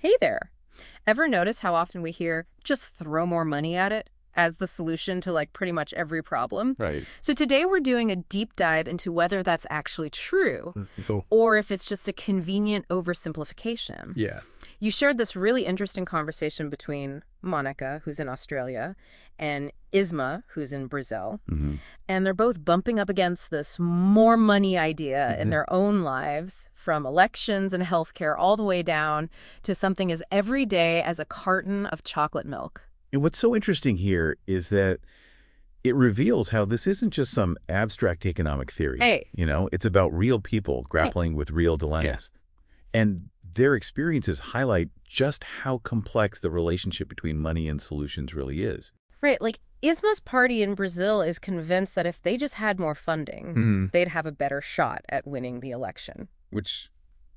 Hey there. Ever notice how often we hear, just throw more money at it as the solution to like pretty much every problem? Right. So today we're doing a deep dive into whether that's actually true Oh, or if it's just a convenient oversimplification. yeah. You shared this really interesting conversation between Monica, who's in Australia, and Isma, who's in Brazil. Hmm. And they're both bumping up against this more money idea in their own lives, from elections and healthcare all the way down to something as everyday as a carton of chocolate milk. And what's so interesting here is that it reveals how this isn't just some abstract economic theory. Hey. It's about real people grappling with real dilemmas. And their experiences highlight just how complex the relationship between money and solutions really is. Right, like Isma's party in Brazil is convinced that if they just had more funding, they'd have a better shot at winning the election. Which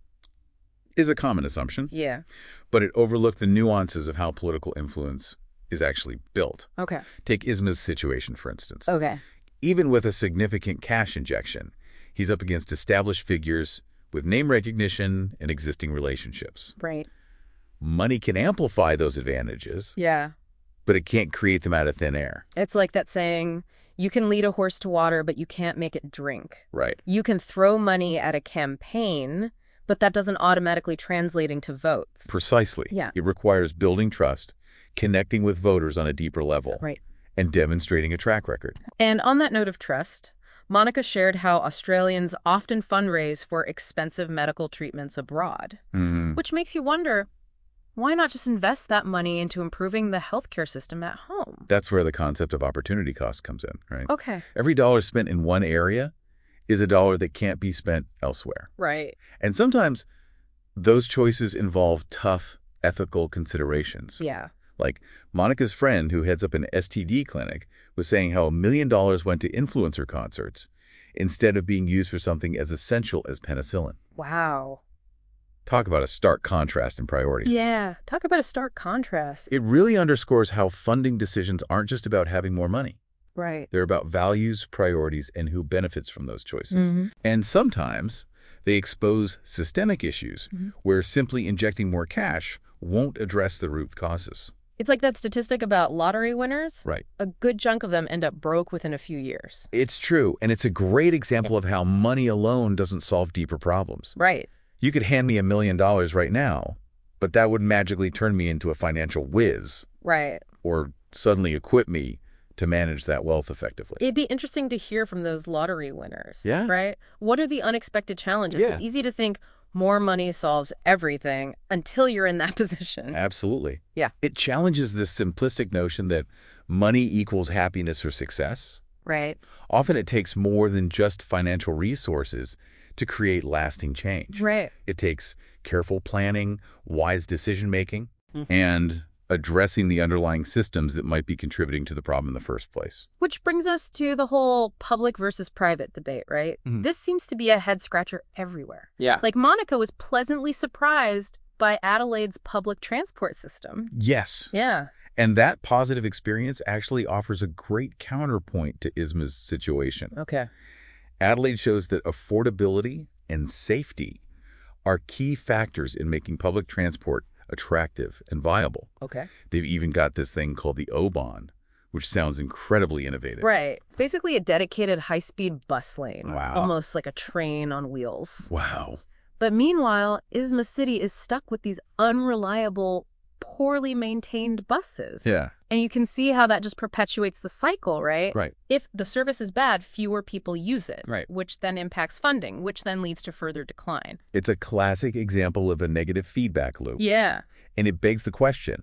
is a common assumption, Yeah. but it overlooked the nuances of how political influence is actually built. Okay. Take Isma's situation, for instance. Okay. Even with a significant cash injection, he's up against established figures with name recognition and existing relationships. Right. Money can amplify those advantages, Yeah. but it can't create them out of thin air. It's like that saying, you can lead a horse to water, but you can't make it drink. Right. You can throw money at a campaign, but that doesn't automatically translate into votes. Precisely. Yeah. It requires building trust, connecting with voters on a deeper level, Right. and demonstrating a track record. And on that note of trust, Monica shared how Australians often fundraise for expensive medical treatments abroad, which makes you wonder, why not just invest that money into improving the healthcare system at home? That's where the concept of opportunity cost comes in, right? Okay. Every dollar spent in one area is a dollar that can't be spent elsewhere. Right. And sometimes those choices involve tough ethical considerations. Yeah. Like Monica's friend who heads up an STD clinic was saying how $1 million went to influencer concerts instead of being used for something as essential as penicillin. Wow. Talk about a stark contrast in priorities. Yeah. Talk about a stark contrast. It really underscores how funding decisions aren't just about having more money. Right. They're about values, priorities, and who benefits from those choices. And sometimes they expose systemic issues where simply injecting more cash won't address the root causes. It's like that statistic about lottery winners. Right. A good chunk of them end up broke within a few years. It's true, and it's a great example of how money alone doesn't solve deeper problems. Right. You could hand me $1 million right now, but that would magically turn me into a financial whiz Right. or suddenly equip me to manage that wealth effectively. It'd be interesting to hear from those lottery winners. Yeah. Right? What are the unexpected challenges? Yeah. It's easy to think more money solves everything until you're in that position. Absolutely. Yeah. It challenges this simplistic notion that money equals happiness or success. Right. Often it takes more than just financial resources to create lasting change. Right. It takes careful planning, wise decision-making, and addressing the underlying systems that might be contributing to the problem in the first place. Which brings us to the whole public versus private debate, right? This seems to be a head scratcher everywhere. Yeah. Like Monica was pleasantly surprised by Adelaide's public transport system. Yes. Yeah. And that positive experience actually offers a great counterpoint to Isma's situation. Okay. Adelaide shows that affordability and safety are key factors in making public transport attractive and viable. Okay. They've even got this thing called the O-Bahn, which sounds incredibly innovative. Right. It's basically a dedicated high-speed bus lane. Wow. Almost like a train on wheels. Wow. But meanwhile, Isma City is stuck with these unreliable, poorly maintained buses. Yeah. And you can see how that just perpetuates the cycle, right? Right. If the service is bad, fewer people use it. Right. Which then impacts funding, which then leads to further decline. It's a classic example of a negative feedback loop. Yeah. And it begs the question,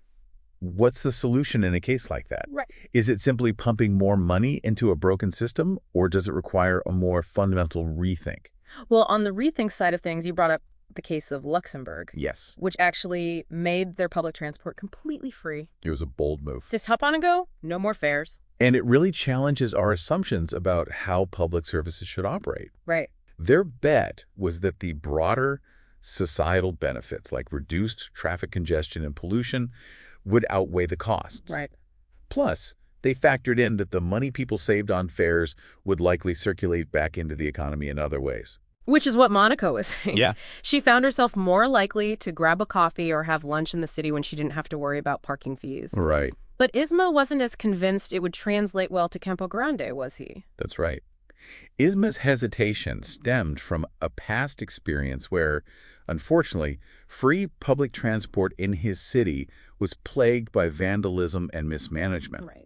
what's the solution in a case like that? Right. Is it simply pumping more money into a broken system, or does it require a more fundamental rethink? Well, on the rethink side of things, you brought up the case of Luxembourg, Yes. which actually made their public transport completely free. It was a bold move. Just hop on and go, no more fares. And it really challenges our assumptions about how public services should operate. Right. Their bet was that the broader societal benefits, like reduced traffic congestion and pollution, would outweigh the costs. Right. Plus, they factored in that the money people saved on fares would likely circulate back into the economy in other ways. Which is what Monica was saying. Yeah. She found herself more likely to grab a coffee or have lunch in the city when she didn't have to worry about parking fees. Right. But Isma wasn't as convinced it would translate well to Campo Grande, was he? That's right. Isma's hesitation stemmed from a past experience where, unfortunately, free public transport in his city was plagued by vandalism and mismanagement. Right.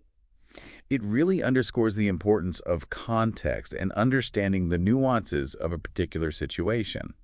It really underscores the importance of context and understanding the nuances of a particular situation.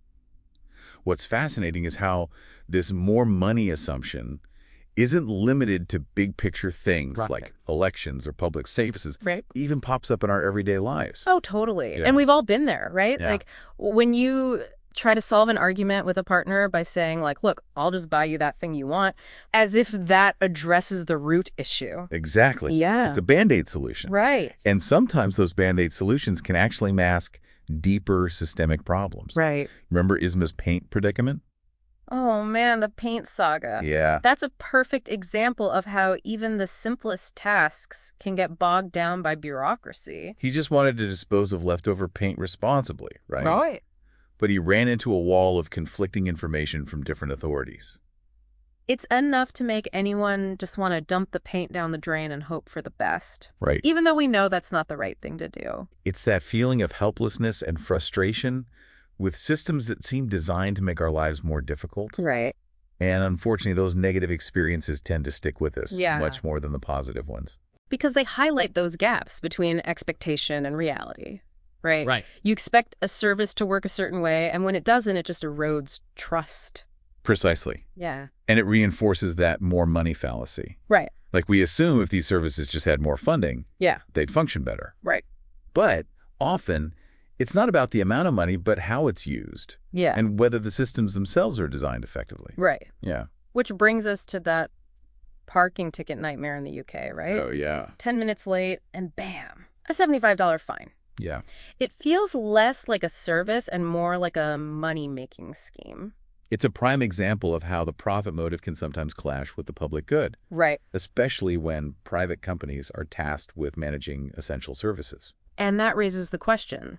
What's fascinating is how this more money assumption isn't limited to big picture things like elections or public services. Right. It even pops up in our everyday lives. Oh, totally. Yeah. And we've all been there, right? Yeah. Like when you try to solve an argument with a partner by saying like, look, I'll just buy you that thing you want, as if that addresses the root issue. Exactly. Yeah. It's a Band-Aid solution. Right. And sometimes those Band-Aid solutions can actually mask deeper systemic problems. Right. Remember Isma's paint predicament? Oh, man, the paint saga. Yeah. That's a perfect example of how even the simplest tasks can get bogged down by bureaucracy. He just wanted to dispose of leftover paint responsibly, right? Right. But he ran into a wall of conflicting information from different authorities. It's enough to make anyone just want to dump the paint down the drain and hope for the best. Right. Even though we know that's not the right thing to do. It's that feeling of helplessness and frustration with systems that seem designed to make our lives more difficult. Right. And unfortunately, those negative experiences tend to stick with us much more than the positive ones. Because they highlight those gaps between expectation and reality. Right? Right. You expect a service to work a certain way, and when it doesn't, it just erodes trust. Precisely. Yeah. And it reinforces that more money fallacy. Right. Like we assume if these services just had more funding, Yeah. they'd function better. Right. But often, it's not about the amount of money, but how it's used. Yeah. And whether the systems themselves are designed effectively. Right. Yeah. Which brings us to that parking ticket nightmare in the UK, right? Oh, yeah. 10 minutes late, and bam, a $75 fine. Yeah. It feels less like a service and more like a money-making scheme. It's a prime example of how the profit motive can sometimes clash with the public good, Right. especially when private companies are tasked with managing essential services. And that raises the question,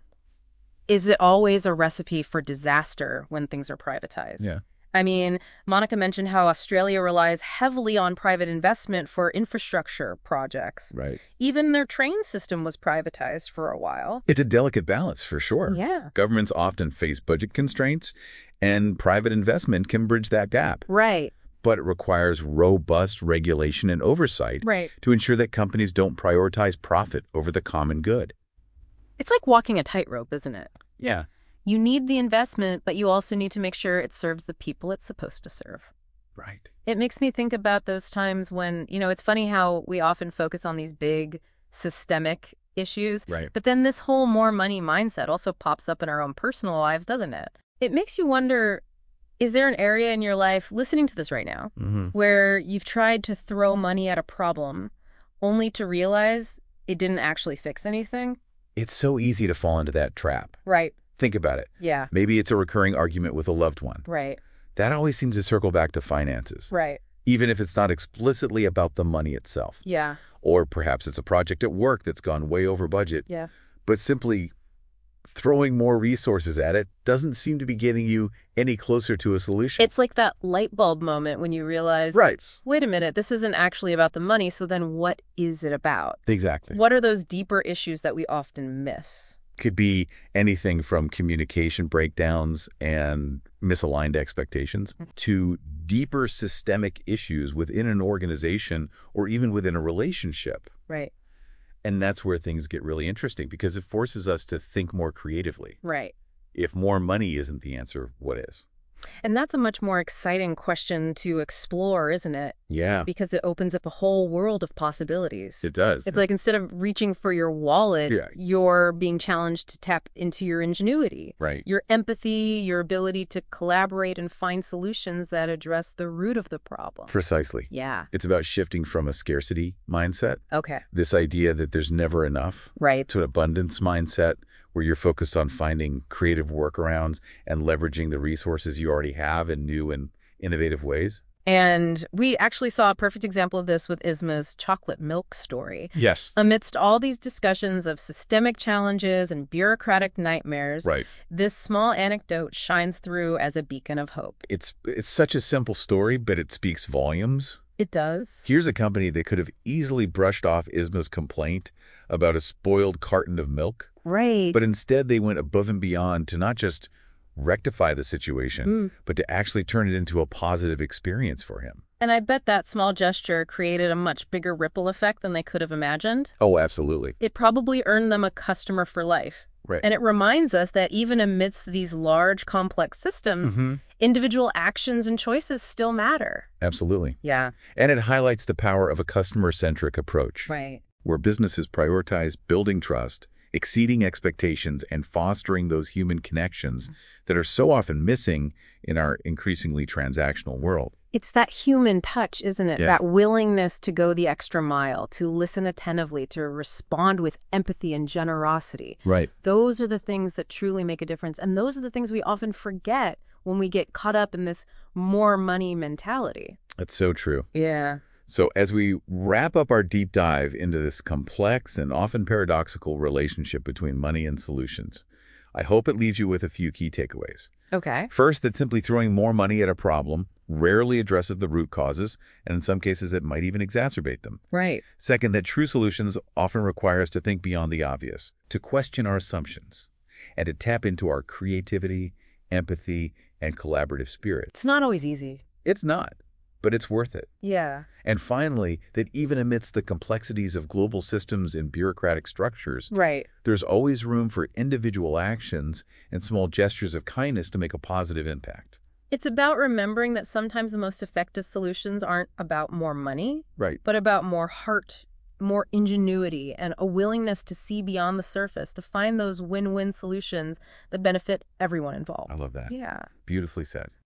is it always a recipe for disaster when things are privatized? Yeah. I mean, Monica mentioned how Australia relies heavily on private investment for infrastructure projects. Right. Even their train system was privatized for a while. It's a delicate balance, for sure. Yeah. Governments often face budget constraints, and private investment can bridge that gap. Right. But it requires robust regulation and oversight Right. to ensure that companies don't prioritize profit over the common good. It's like walking a tightrope, isn't it? Yeah. You need the investment, but you also need to make sure it serves the people it's supposed to serve. Right. It makes me think about those times when, it's funny how we often focus on these big systemic issues. Right. But then this whole more money mindset also pops up in our own personal lives, doesn't it? It makes you wonder, is there an area in your life, listening to this right now, where you've tried to throw money at a problem only to realize it didn't actually fix anything? It's so easy to fall into that trap. Right. Think about it. Yeah. Maybe it's a recurring argument with a loved one. Right. That always seems to circle back to finances. Right. Even if it's not explicitly about the money itself. Yeah. Or perhaps it's a project at work that's gone way over budget. Yeah. But simply throwing more resources at it doesn't seem to be getting you any closer to a solution. It's like that light bulb moment when you realize, Right. wait a minute, this isn't actually about the money, so then what is it about? Exactly. What are those deeper issues that we often miss? Could be anything from communication breakdowns and misaligned expectations to deeper systemic issues within an organization or even within a relationship. Right. And that's where things get really interesting because it forces us to think more creatively. Right. If more money isn't the answer, what is? And that's a much more exciting question to explore, isn't it? Yeah, Because it opens up a whole world of possibilities. it does. It's like instead of reaching for your wallet, Yeah. you're being challenged to tap into your ingenuity, Right. your empathy, your ability to collaborate and find solutions that address the root of the problem. Precisely. Yeah. It's about shifting from a scarcity mindset, Okay. this idea that there's never enough, Right. to an abundance mindset where you're focused on finding creative workarounds and leveraging the resources you already have in new and innovative ways. And we actually saw a perfect example of this with Isma's chocolate milk story. Yes. Amidst all these discussions of systemic challenges and bureaucratic nightmares, Right. this small anecdote shines through as a beacon of hope. It's such a simple story, but it speaks volumes. It does. Here's a company that could have easily brushed off Isma's complaint about a spoiled carton of milk. Right. But instead, they went above and beyond to not just rectify the situation, but to actually turn it into a positive experience for him. And I bet that small gesture created a much bigger ripple effect than they could have imagined. Oh, absolutely. It probably earned them a customer for life. Right. And it reminds us that even amidst these large, complex systems, individual actions and choices still matter. Absolutely. Yeah. And it highlights the power of a customer-centric approach, Right. where businesses prioritize building trust, exceeding expectations, and fostering those human connections that are so often missing in our increasingly transactional world. It's that human touch, isn't it? Yeah. That willingness to go the extra mile, to listen attentively, to respond with empathy and generosity. Right. Those are the things that truly make a difference. And those are the things we often forget when we get caught up in this more money mentality. That's so true. Yeah. So as we wrap up our deep dive into this complex and often paradoxical relationship between money and solutions, I hope it leaves you with a few key takeaways. Okay. First, that simply throwing more money at a problem rarely addresses the root causes, and in some cases it might even exacerbate them. Right. Second, that true solutions often require us to think beyond the obvious, to question our assumptions, and to tap into our creativity, empathy, and collaborative spirit. It's not always easy. It's not, but it's worth it. Yeah. And finally, that even amidst the complexities of global systems and bureaucratic structures, Right. there's always room for individual actions and small gestures of kindness to make a positive impact. It's about remembering that sometimes the most effective solutions aren't about more money, Right. but about more heart, more ingenuity, and a willingness to see beyond the surface, to find those win-win solutions that benefit everyone involved. I love that. Yeah. Beautifully said.